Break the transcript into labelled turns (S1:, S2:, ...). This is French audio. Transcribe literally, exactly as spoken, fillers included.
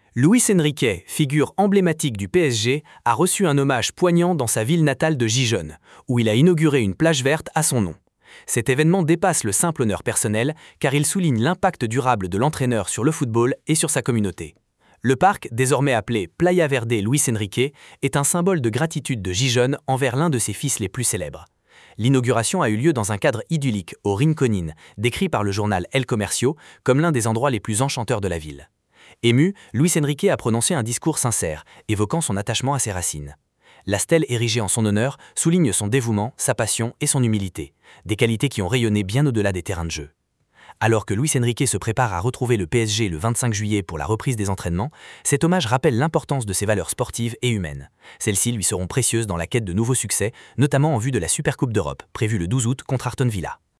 S1: Luis Enrique, figure emblématique du P S G, a reçu un hommage poignant dans sa ville natale de Gijón, où il a inauguré une plage verte à son nom. Cet événement dépasse le simple honneur personnel car il souligne l'impact durable de l'entraîneur sur le football et sur sa communauté. Le parc, désormais appelé Playa Verde Luis Enrique, est un symbole de gratitude de Gijón envers l'un de ses fils les plus célèbres. L'inauguration a eu lieu dans un cadre idyllique au Rinconín, décrit par le journal El Comercio comme l'un des endroits les plus enchanteurs de la ville. Ému, Luis Enrique a prononcé un discours sincère, évoquant son attachement à ses racines. La stèle érigée en son honneur souligne son dévouement, sa passion et son humilité, des qualités qui ont rayonné bien au-delà des terrains de jeu. Alors que Luis Enrique se prépare à retrouver le P S G le vingt-cinq juillet pour la reprise des entraînements, cet hommage rappelle l'importance de ses valeurs sportives et humaines. Celles-ci lui seront précieuses dans la quête de nouveaux succès, notamment en vue de la Supercoupe d'Europe, prévue le douze août contre Aston Villa.